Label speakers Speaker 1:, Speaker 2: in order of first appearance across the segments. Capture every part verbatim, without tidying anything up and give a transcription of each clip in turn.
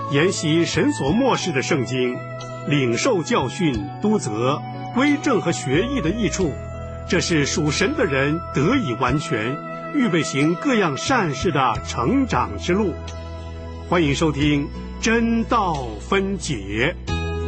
Speaker 1: 研习神所默示的圣经，领受教训、督责、归正和学艺的益处，这是属神的人得以完全，预备行各样善事的成长之路。欢迎收听真道分解。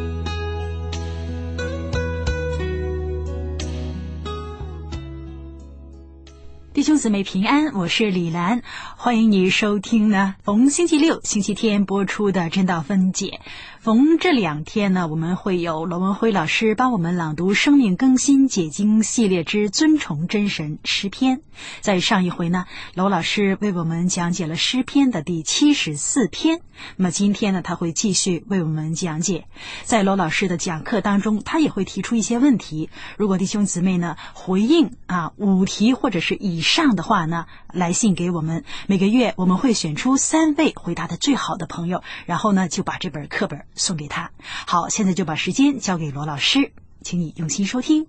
Speaker 2: 弟兄姊妹平安，我是李兰，欢迎你收听呢逢星期六、星期天播出的真道分解。逢这两天呢，我们会有罗文辉老师帮我们朗读《生命更新解经系列之尊崇真神诗篇》。在上一回呢，罗老师为我们讲解了诗篇的第七十四篇。那么今天呢，他会继续为我们讲解。在罗老师的讲课当中，他也会提出一些问题。如果弟兄姊妹呢回应啊五题或者是以上的话呢，来信给我们。每个月我们会选出三位回答的最好的朋友，然后呢就把这本课本送给他。好，现在就把时间交给罗老师，请你用心收听。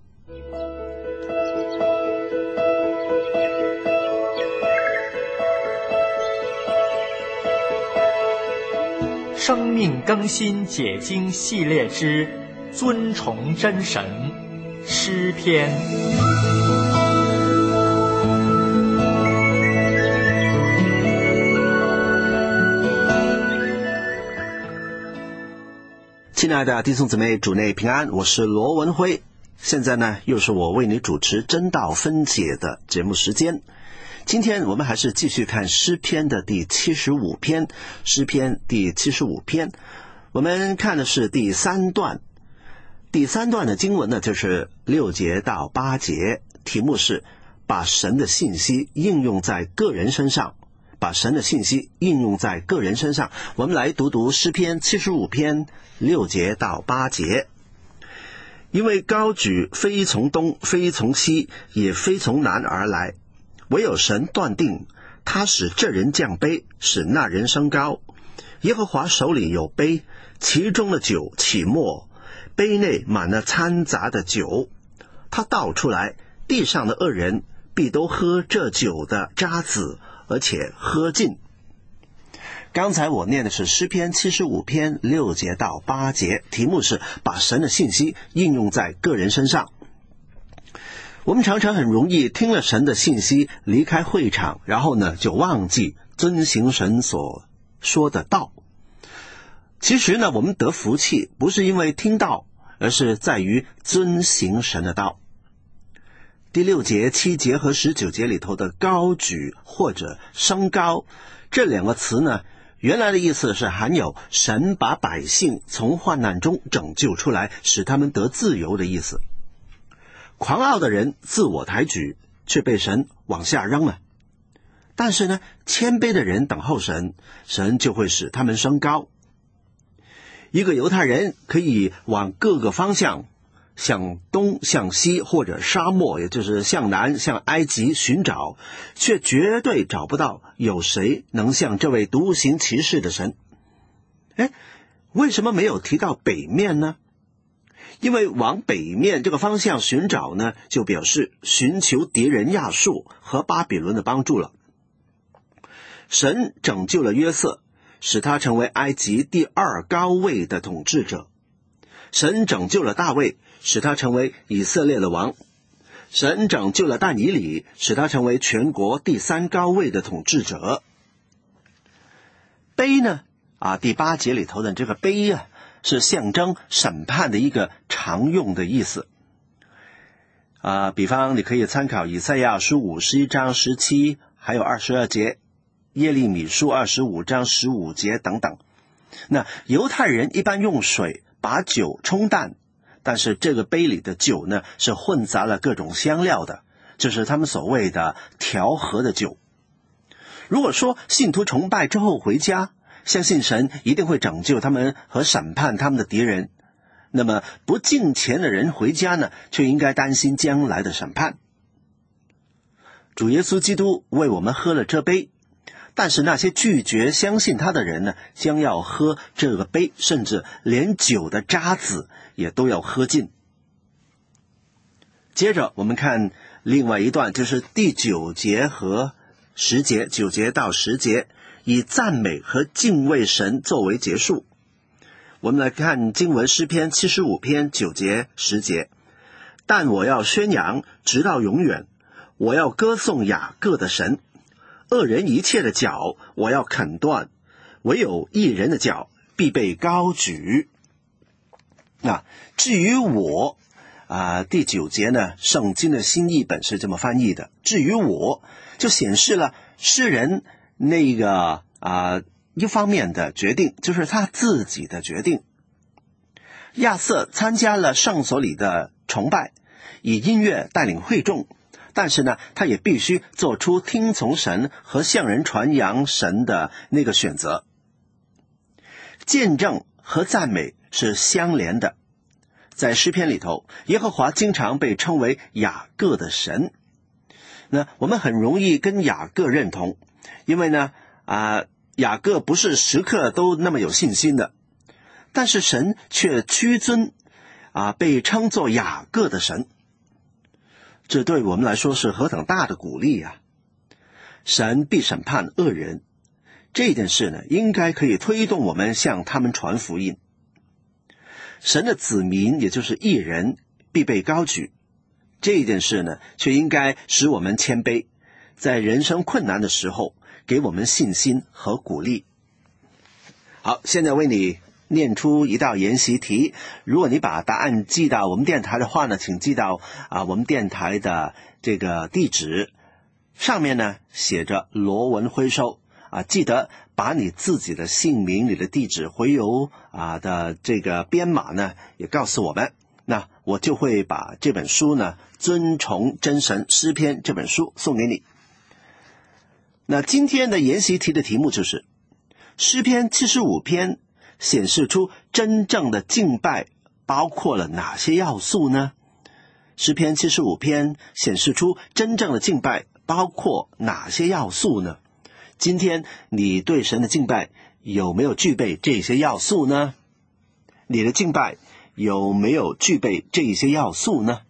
Speaker 3: 生命更新解经系列之尊崇真神诗篇。
Speaker 4: 亲爱的弟兄姊妹，主内平安，我是罗文辉。现在呢，又是我为你主持真道分解的节目时间。今天我们还是继续看诗篇的第七十五篇，诗篇第七十五篇，我们看的是第三段。第三段的经文呢，就是六节到八节，题目是把神的信息应用在个人身上。把神的信息应用在个人身上。我们来读读诗篇七十五篇六节到八节。因为高举非从东，非从西，也非从南而来，唯有神断定，他使这人降卑，使那人升高。耶和华手里有杯，其中的酒起沫，杯内满了掺杂的酒。他倒出来，地上的恶人必都喝这酒的渣子，而且喝尽。刚才我念的是诗篇七十五篇六节到八节，题目是把神的信息应用在个人身上。我们常常很容易听了神的信息离开会场，然后呢就忘记遵行神所说的道。其实呢，我们得福气不是因为听道，而是在于遵行神的道。第六节、七节和十九节里头的高举或者升高这两个词呢，原来的意思是含有神把百姓从患难中拯救出来，使他们得自由的意思。狂傲的人自我抬举，却被神往下扔了。但是呢，谦卑的人等候神，神就会使他们升高。一个犹太人可以往各个方向，向东向西或者沙漠，也就是向南向埃及寻找，却绝对找不到有谁能像这位独行其事的神。诶，为什么没有提到北面呢？因为往北面这个方向寻找呢，就表示寻求敌人亚述和巴比伦的帮助了。神拯救了约瑟，使他成为埃及第二高位的统治者。神拯救了大卫，使他成为以色列的王。神拯救了但以理，使他成为全国第三高位的统治者。杯呢，啊，第八节里头的这个杯啊，是象征审判的一个常用的意思。啊，比方你可以参考以赛亚书五十一章十七，还有二十二节，耶利米书二十五章十五节等等。那犹太人一般用水把酒冲淡，但是这个杯里的酒呢，是混杂了各种香料的，就是他们所谓的调和的酒。如果说信徒崇拜之后回家，相信神一定会拯救他们和审判他们的敌人，那么不敬虔的人回家呢，却应该担心将来的审判。主耶稣基督为我们喝了这杯，但是那些拒绝相信他的人呢，将要喝这个杯，甚至连酒的渣子也都要喝尽。接着我们看另外一段，就是第九节和十节，九节到十节， 以赞美和敬畏神作为结束。我们来看经文诗篇七十五篇九节十节，但我要宣扬直到永远，我要歌颂雅各的神，恶人一切的脚我要砍断，唯有义人的脚必被高举。那至于我啊，第九节呢，圣经的新译本是这么翻译的，至于我，就显示了诗人那个啊一方面的决定，就是他自己的决定。亚瑟参加了圣所里的崇拜，以音乐带领会众，但是呢，他也必须做出听从神和向人传扬神的那个选择。见证和赞美是相连的。在诗篇里头，耶和华经常被称为雅各的神。那我们很容易跟雅各认同，因为呢，啊，雅各不是时刻都那么有信心的，但是神却屈尊啊，被称作雅各的神。这对我们来说是何等大的鼓励啊！神必审判恶人，这件事呢，应该可以推动我们向他们传福音。神的子民，也就是义人，必被高举，这件事呢，却应该使我们谦卑，在人生困难的时候给我们信心和鼓励。好，现在为你念出一道研习题，如果你把答案寄到我们电台的话呢，请寄到啊我们电台的这个地址，上面呢写着罗文辉收啊，记得把你自己的姓名、你的地址、回邮啊的这个编码呢也告诉我们，那我就会把这本书呢《尊崇真神诗篇》这本书送给你。那今天的研习题的题目就是诗篇七十五篇显示出真正的敬拜包括了哪些要素呢？诗篇七十五篇显示出真正的敬拜包括哪些要素呢？今天你对神的敬拜有没有具备这些要素呢？你的敬拜有没有具备这些要素呢？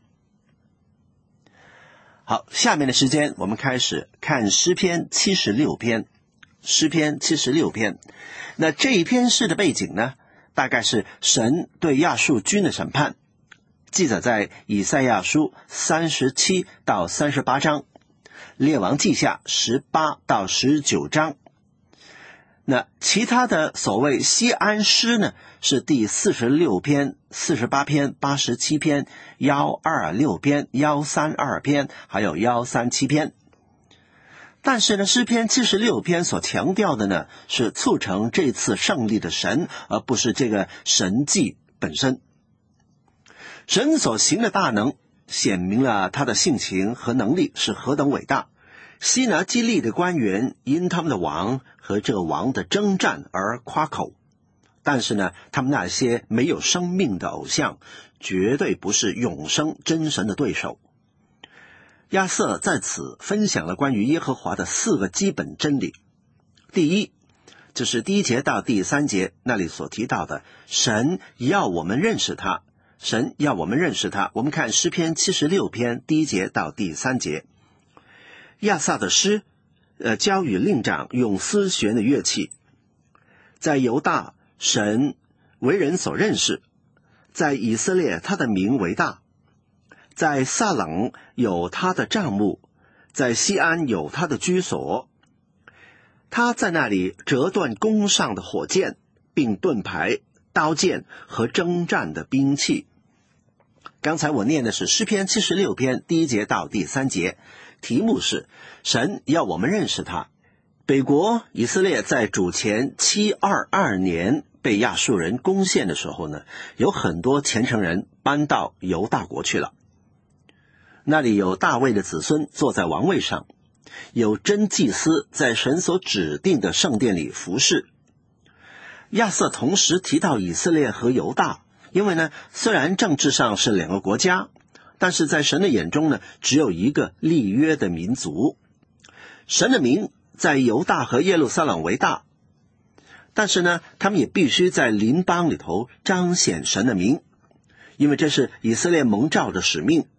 Speaker 4: 好，下面的时间我们开始看诗篇七十六篇。诗篇七十六篇，那这一篇诗的背景呢，大概是神对亚述军的审判，记载在以赛亚书三十七到三十八章，列王记下十八到十九章。那其他的所谓西安诗呢，是第四十六篇、四十八篇、八十七篇、一二六篇、一三二篇，还有一三七篇。但是呢，诗篇七十六篇所强调的呢，是促成这次胜利的神，而不是这个神迹本身。神所行的大能显明了他的性情和能力是何等伟大。西拿基利的官员因他们的王和这个王的征战而夸口，但是呢，他们那些没有生命的偶像绝对不是永生真神的对手。亚瑟在此分享了关于耶和华的四个基本真理。第一，就是第一节到第三节那里所提到的，神要我们认识他，神要我们认识他。我们看诗篇七十六篇第一节到第三节，亚萨的诗，呃，交与令长用丝弦的乐器。在犹大，神为人所认识；在以色列，他的名为大。在撒冷有他的帐幕，在西安有他的居所。他在那里折断弓上的火箭，并盾牌、刀剑和征战的兵器。刚才我念的是诗篇七十六篇第一节到第三节，题目是神要我们认识他。北国以色列在主前七二二年被亚述人攻陷的时候呢，有很多虔诚人搬到犹大国去了。那里有大卫的子孙坐在王位上，有真祭司在神所指定的圣殿里服侍。亚瑟同时提到以色列和犹大，因为呢，虽然政治上是两个国家，但是在神的眼中呢，只有一个立约的民族。神的名在犹大和耶路撒冷为大，但是呢，他们也必须在邻邦里头彰显神的名，因为这是以色列蒙召的使命。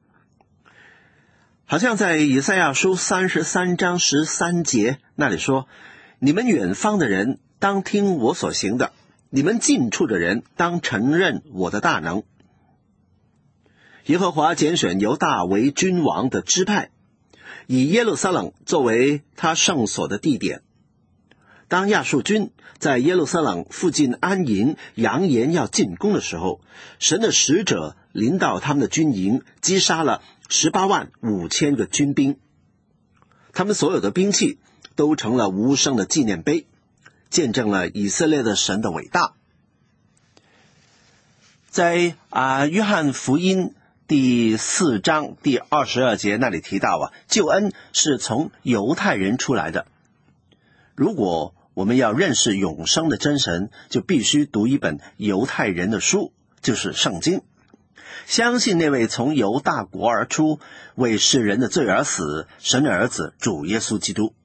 Speaker 4: 好像在以赛亚书三十三章十三节那里说， 你们远方的人当听我所行的，你们近处的人当承认我的大能。耶和华拣选犹大为君王的支派，以耶路撒冷作为他圣所的地点。当亚述军在耶路撒冷附近安营，扬言要进攻的时候，神的使者临到他们的军营，击杀了十八万五千个军兵。他们所有的兵器都成了无声的纪念碑，见证了以色列的神的伟大。在啊约翰福音第四章第二十二节那里提到啊，救恩是从犹太人出来的。如果我们要认识永生的真神，就必须读一本犹太人的书，就是圣经。相信那位从犹大国而出，为世人的罪而死，神的儿子主耶稣基督。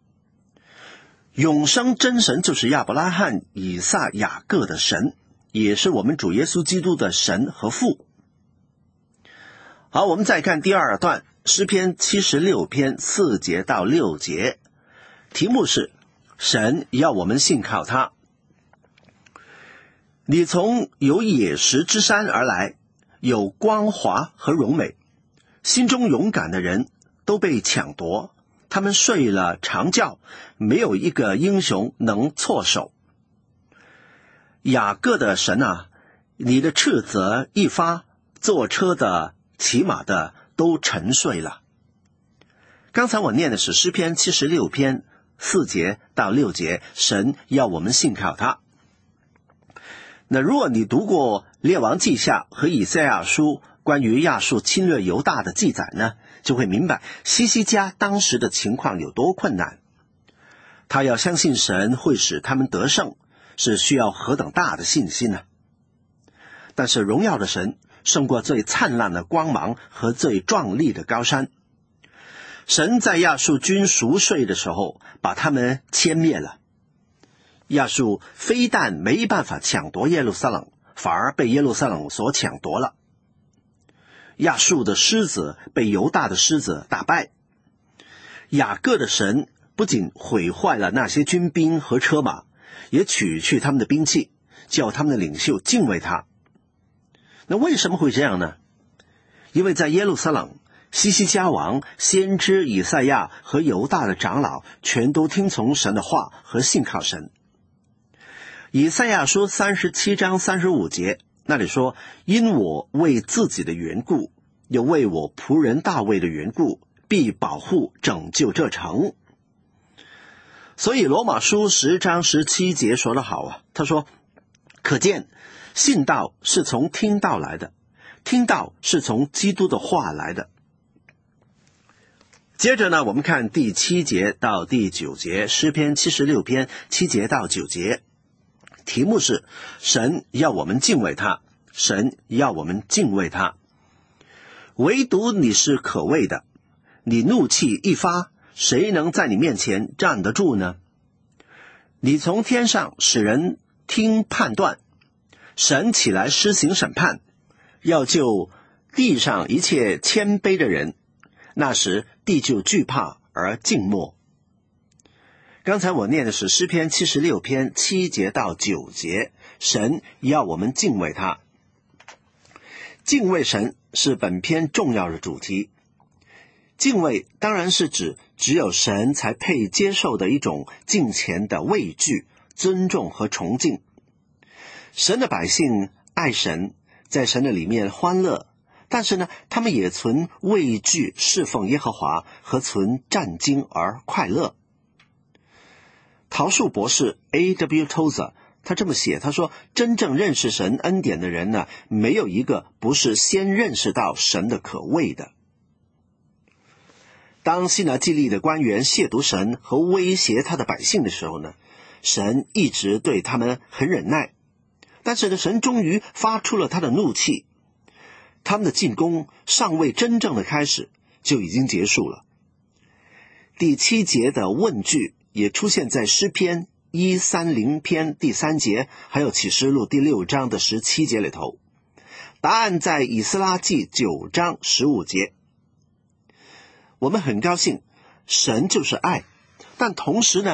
Speaker 4: 永生真神就是亚伯拉罕、以撒、雅各的神，也是我们主耶稣基督的神和父。好，我们再看第二段，诗篇七十六篇四节到六节，题目是神要我们信靠他。你从有野石之山而来，有光华和荣美，心中勇敢的人都被抢夺，他们睡了长觉，没有一个英雄能措手。雅各的神啊，你的斥责一发，坐车的骑马的都沉睡了。刚才我念的是诗篇七十六篇四节到六节，神要我们信靠他。那如果你读过列王记下和以赛亚书关于亚述侵略犹大的记载呢，就会明白西西家当时的情况有多困难。他要相信神会使他们得胜，是需要何等大的信心呢？但是荣耀的神胜过最灿烂的光芒和最壮丽的高山。神在亚述军熟睡的时候把他们歼灭了。亚述非但没办法抢夺耶路撒冷，反而被耶路撒冷所抢夺了。亚述的狮子被犹大的狮子打败。雅各的神不仅毁坏了那些军兵和车马，也取去他们的兵器，叫他们的领袖敬畏他。那为什么会这样呢？因为在耶路撒冷，西西家王、先知以赛亚和犹大的长老全都听从神的话和信靠神。以赛亚书三十七章三十五节那里说，因我为自己的缘故，又为我仆人大卫的缘故，必保护拯救这城。所以罗马书十章十七节说得好啊，他说，可见信道是从听道来的，听道是从基督的话来的。接着呢，我们看第七节到第九节，诗篇七十六篇七节到九节，题目是神要我们敬畏他，神要我们敬畏他。唯独你是可畏的，你怒气一发，谁能在你面前站得住呢？你从天上使人听判断，神起来施行审判，要救地上一切谦卑的人，那时地就惧怕而静默。刚才我念的是诗篇七十六篇七节到九节，神要我们敬畏他。敬畏神是本篇重要的主题。敬畏当然是指只有神才配接受的一种敬虔的畏惧、尊重和崇敬。神的百姓爱神，在神的里面欢乐，但是呢，他们也存畏惧侍奉耶和华和存战惊而快乐。陶树博士 A W Tozer 他这么写，他说，真正认识神恩典的人呢，没有一个不是先认识到神的可畏的。当西拿基利的官员亵渎神和威胁他的百姓的时候呢，神一直对他们很忍耐，但是呢，神终于发出了他的怒气，他们的进攻尚未真正的开始，就已经结束了。第七节的问句也出现在诗篇一三零篇第三节，还有启示录第六章的十七节里头。答案在以斯拉记九章十五节。我们很高兴，神就是爱，但同时呢，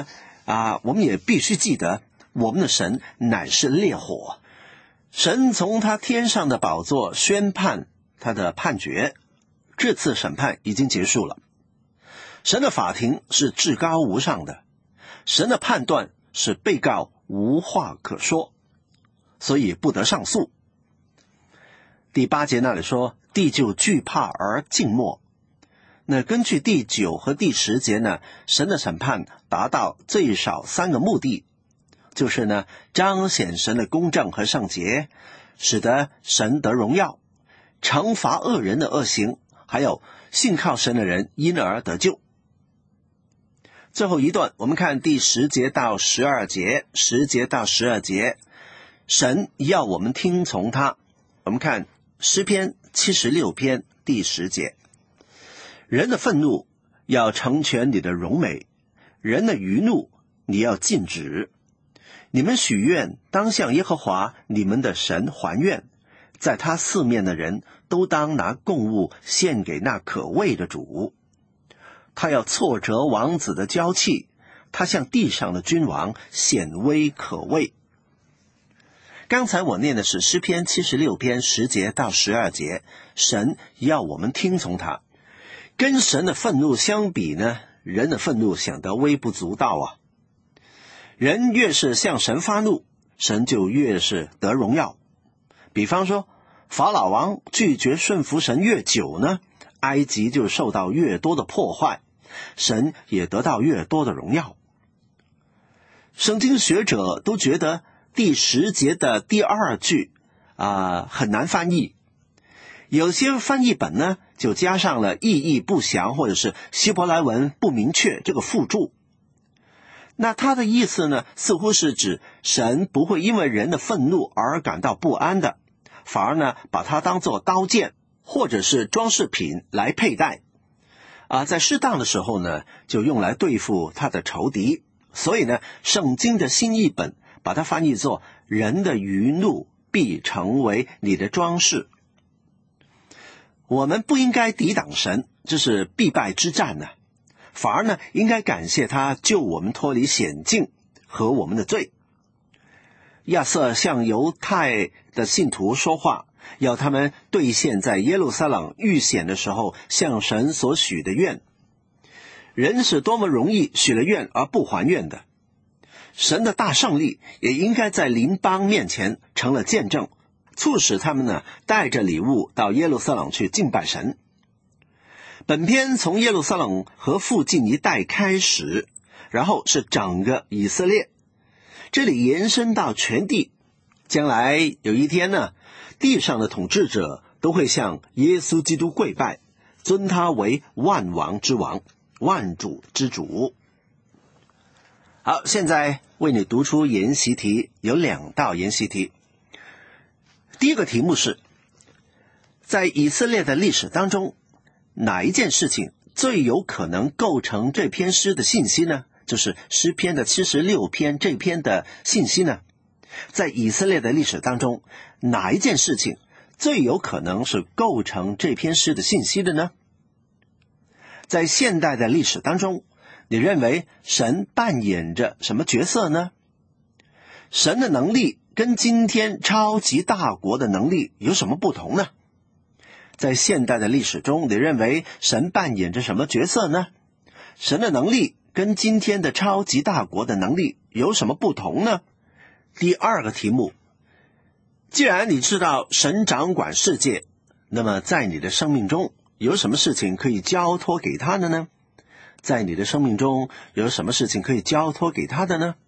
Speaker 4: 啊，我们也必须记得，我们的神乃是烈火，神从他天上的宝座宣判他的判决，这次审判已经结束了。神的法庭是至高无上的，神的判断是被告无话可说，所以不得上诉。第八节那里说，地就惧怕而静默。那根据第九和第十节呢，神的审判达到最少三个目的，就是呢，彰显神的公正和圣洁，使得神得荣耀，惩罚恶人的恶行，还有信靠神的人因而得救。最后一段，我们看第十节到十二节，十节到十二节，神要我们听从他。我们看诗篇七十六篇第十节，人的愤怒要成全你的荣美，人的余怒你要禁止。你们许愿当向耶和华你们的神还愿，在他四面的人都当拿供物献给那可畏的主。他要挫折王子的骄气，他向地上的君王显威可畏。刚才我念的是诗篇七十六篇十节到十二节，神要我们听从他。跟神的愤怒相比呢，人的愤怒显得微不足道啊。人越是向神发怒，神就越是得荣耀。比方说，法老王拒绝顺服神越久呢，埃及就受到越多的破坏，神也得到越多的荣耀。圣经学者都觉得第十节的第二句啊、呃、很难翻译，有些翻译本呢就加上了意义不详或者是希伯来文不明确这个附注。那他的意思呢，似乎是指神不会因为人的愤怒而感到不安的，反而呢把它当作刀剑或者是装饰品来佩戴啊，在适当的时候呢就用来对付他的仇敌。所以呢，圣经的新译本把它翻译作人的余怒必成为你的装饰。我们不应该抵挡神，这是必败之战呢、啊，反而呢应该感谢他救我们脱离险境和我们的罪。亚瑟向犹太的信徒说话，要他们兑现在耶路撒冷遇险的时候向神所许的愿。人是多么容易许了愿而不还愿的，神的大胜利也应该在邻邦面前成了见证，促使他们呢带着礼物到耶路撒冷去敬拜神。本篇从耶路撒冷和附近一带开始，然后是整个以色列，这里延伸到全地。将来有一天呢，地上的统治者都会向耶稣基督跪拜，尊他为万王之王，万主之主。好，现在为你读出研习题，有两道研习题。第一个题目是，在以色列的历史当中，哪一件事情最有可能构成这篇诗的信息呢？就是诗篇的七十六篇这篇的信息呢？在以色列的历史当中，哪一件事情最有可能是构成这篇诗的信息的呢？在现代的历史当中，你认为神扮演着什么角色呢？神的能力跟今天超级大国的能力有什么不同呢？在现代的历史中，你认为神扮演着什么角色呢？神的能力跟今天的超级大国的能力有什么不同呢？第二个题目，既然你知道神掌管世界，那么在你的生命中有什么事情可以交托给他的呢？在你的生命中有什么事情可以交托给他的呢？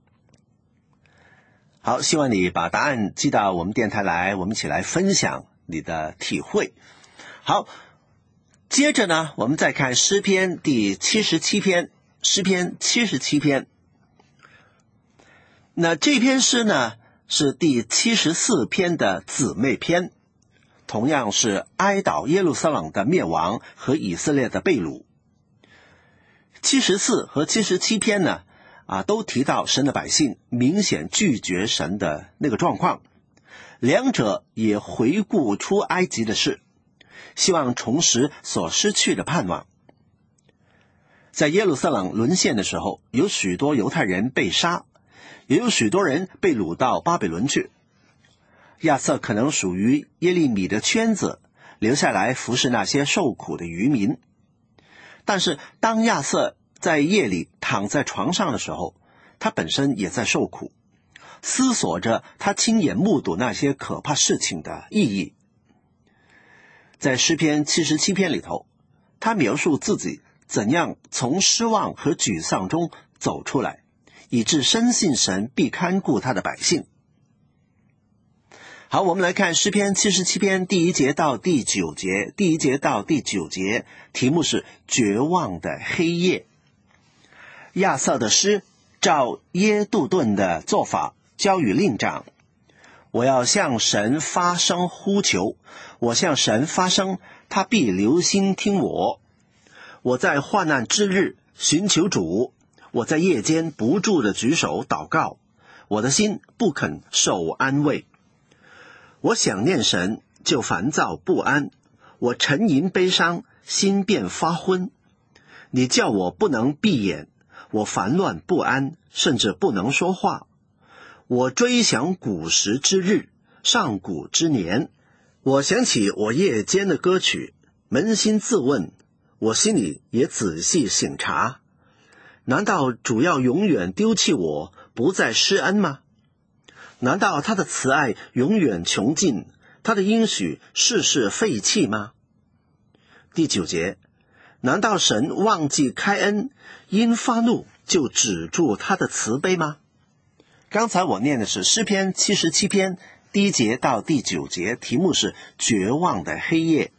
Speaker 4: 好，希望你把答案寄到我们电台来，我们一起来分享你的体会。好，接着呢，我们再看诗篇第七十七篇，诗篇七十七篇。那这篇诗呢，是第七十四篇的姊妹篇，同样是哀悼耶路撒冷的灭亡和以色列的被掳。七十四和七十七篇呢，啊，都提到神的百姓明显拒绝神的那个状况，两者也回顾出埃及的事，希望重拾所失去的盼望。 在耶路撒冷沦陷的时候，有许多犹太人被杀，也有许多人被掳到巴比伦去。亚瑟可能属于耶利米的圈子，留下来服侍那些受苦的渔民。但是当亚瑟在夜里躺在床上的时候，他本身也在受苦，思索着他亲眼目睹那些可怕事情的意义。在诗篇七十七篇里头，他描述自己怎样从失望和沮丧中走出来，以致深信神必看顾他的百姓。好，我们来看诗篇七十七篇第一节到第九节。第一节到第九节题目是绝望的黑夜。亚瑟的诗照耶杜顿的做法交与令长，我要向神发声呼求，我向神发声，他必留心听我。我在患难之日寻求主，我在夜间不住地举手祷告，我的心不肯受安慰。我想念神，就烦躁不安，我沉吟悲伤，心便发昏。你叫我不能闭眼，我烦乱不安，甚至不能说话。我追想古时之日，上古之年，我想起我夜间的歌曲，扪心自问，我心里也仔细省察，难道主要永远丢弃我，不再施恩吗？难道他的慈爱永远穷尽，他的应许世世废弃吗？第九节，难道神忘记开恩，因发怒就止住他的慈悲吗？刚才我念的是诗篇七十七篇第一节到第九节，题目是绝望的黑夜。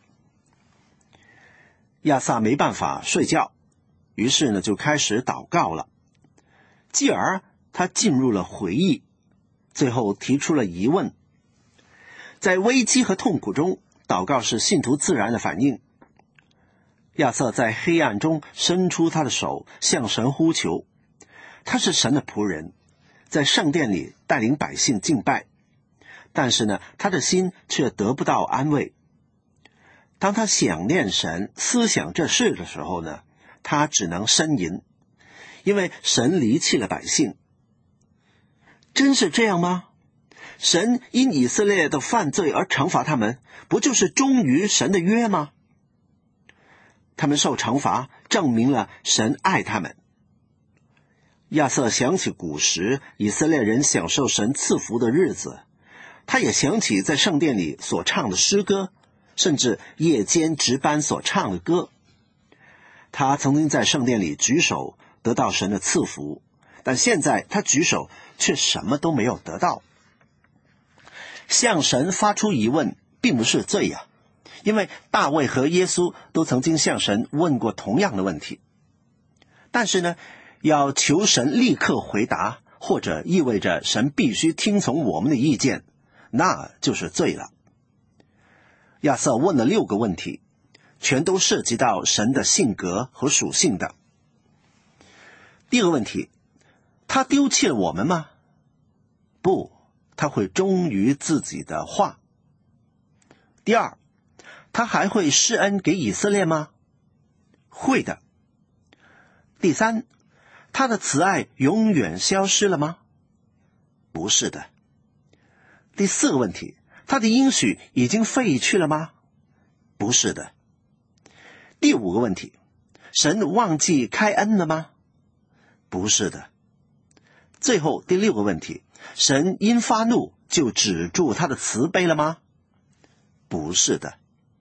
Speaker 4: 亚萨没办法睡觉，于是呢就开始祷告了，继而他进入了回忆，最后提出了疑问。在危机和痛苦中，祷告是信徒自然的反应。亚瑟在黑暗中伸出他的手，向神呼求。他是神的仆人，在圣殿里带领百姓敬拜，但是呢，他的心却得不到安慰。当他想念神，思想这事的时候呢，他只能呻吟，因为神离弃了百姓。真是这样吗？神因以色列的犯罪而惩罚他们，不就是忠于神的约吗？他们受惩罚，证明了神爱他们。亚瑟想起古时以色列人享受神赐福的日子，他也想起在圣殿里所唱的诗歌，甚至夜间值班所唱的歌。他曾经在圣殿里举手得到神的赐福，但现在他举手却什么都没有得到。向神发出疑问并不是罪呀、啊，因为大卫和耶稣都曾经向神问过同样的问题。但是呢，要求神立刻回答，或者意味着神必须听从我们的意见，那就是罪了。亚瑟问了六个问题，全都涉及到神的性格和属性的。第一个问题，他丢弃了我们吗？不，他会忠于自己的话。第二，他还会施恩给以色列吗？会的。第三，他的慈爱永远消失了吗？不是的。第四个问题，他的应许已经废去了吗？不是的。第五个问题，神忘记开恩了吗？不是的。最后第六个问题，神因发怒就止住他的慈悲了吗？不是的。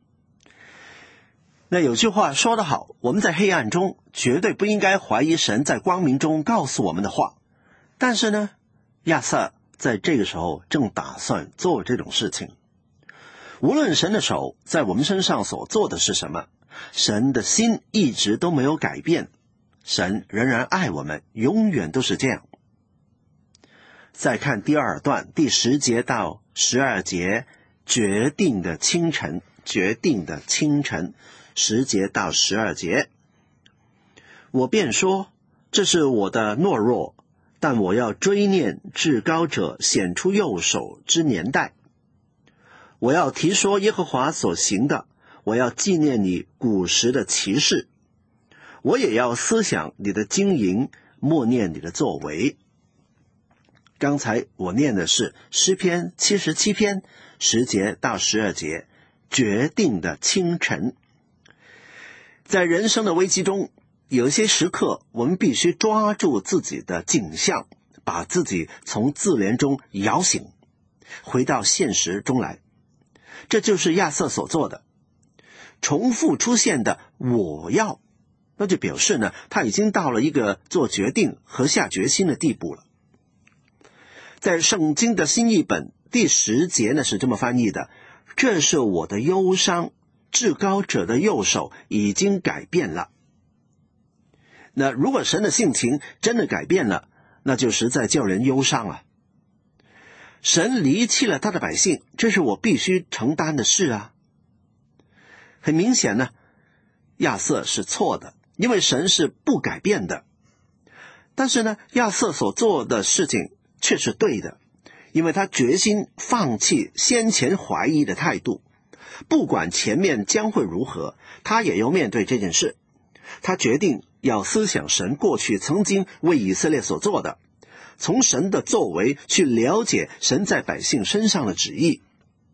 Speaker 4: 那有句话说得好，我们在黑暗中绝对不应该怀疑神在光明中告诉我们的话。但是呢，亚瑟在这个时候正打算做这种事情。无论神的手在我们身上所做的是什么，神的心一直都没有改变，神仍然爱我们，永远都是这样。再看第二段第十节到十二节，决定的清晨，决定的清晨，十节到十二节。我便说，这是我的懦弱，但我要追念至高者显出右手之年代。我要提说耶和华所行的，我要纪念你古时的奇事。 我也要思想你的经营，默念你的作为。刚才我念的是诗篇七十七篇十节到十二节，决定的清晨。在人生的危机中，有一些时刻我们必须抓住自己的景象，把自己从自怜中摇醒，回到现实中来。这就是亚瑟所做的。重复出现的我要，那就表示呢，他已经到了一个做决定和下决心的地步了。在圣经的新译本第十节呢是这么翻译的：这是我的忧伤，至高者的右手已经改变了。那如果神的性情真的改变了，那就实在叫人忧伤啊。神离弃了他的百姓，这是我必须承担的事啊。很明显呢，亚瑟是错的，因为神是不改变的。但是呢，亚瑟所做的事情却是对的，因为他决心放弃先前怀疑的态度，不管前面将会如何，他也要面对这件事。他决定要思想神过去曾经为以色列所做的，从神的作为去了解神在百姓身上的旨意。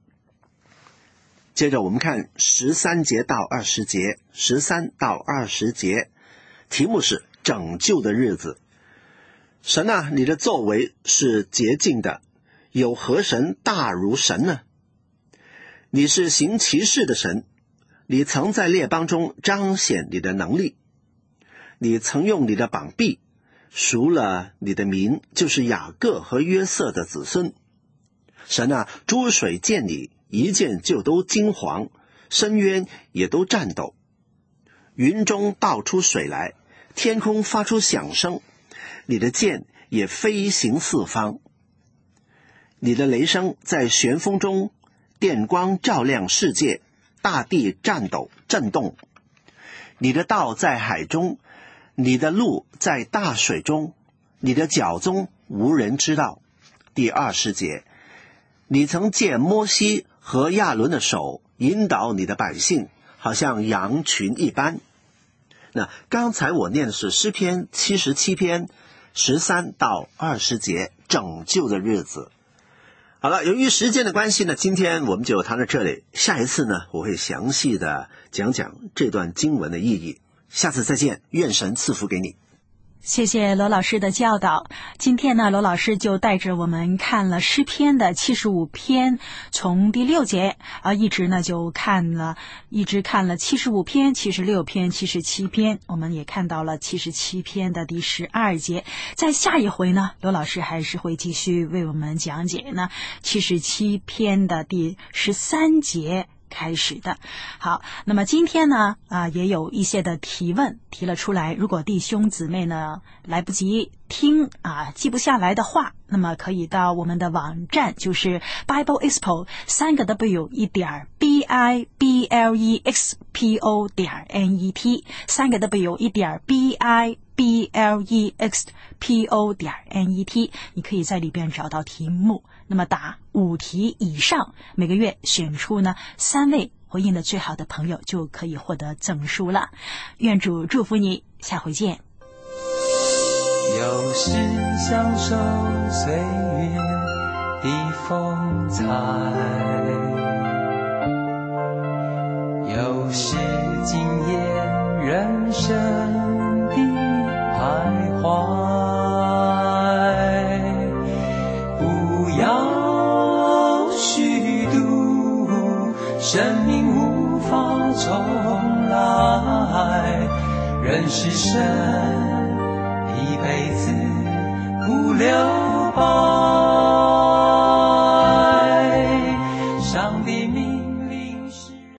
Speaker 4: 接着我们看十三节到二十节，十三到二十节，题目是拯救的日子。神啊，你的作为是洁净的，有何神大如神呢？你是行奇事的神，你曾在列邦中彰显你的能力，你曾用你的膀臂赎了你的民，就是雅各和约瑟的子孙。神啊，诸水见你，一见就都惊惶，深渊也都颤抖。云中倒出水来，天空发出响声，你的箭也飞行四方。你的雷声在旋风中，电光照亮世界，大地颤抖震动。你的道在海中，你的路在大水中，你的脚踪无人知道。第二十节，你曾借摩西和亚伦的手引导你的百姓，好像羊群一般。那刚才我念的是诗篇七十七篇十三到二十节，拯救的日子。好了，由于时间的关系呢，今天我们就谈到这里。下一次呢，我会详细的讲讲这段经文的意义。下次再见，愿神赐福给你。
Speaker 2: 谢谢罗老师的教导。今天呢，罗老师就带着我们看了诗篇的七十五篇，从第六节啊，一直呢就看了，一直看了七十五篇、七十六篇、七十七篇，我们也看到了七十七篇的第十二节。在下一回呢，罗老师还是会继续为我们讲解呢七十七篇的第十三节开始的。好，那么今天呢啊也有一些的提问提了出来，如果弟兄姊妹呢来不及听啊记不下来的话，那么可以到我们的网站，就是 Bible Expo 三个 W 一点 B I B L E X P O 点 N E T 三个 W 一点 B I B L E X P O 点 N E T， 你可以在里边找到题目，那么打五题以上，每个月选出呢三位回应的最好的朋友，就可以获得证书了。愿主祝福你，下回见。
Speaker 5: 有时享受岁月的风采，有时惊艳人生的徘徊。不要虚度，生命无法重来，人是神一辈子不留白。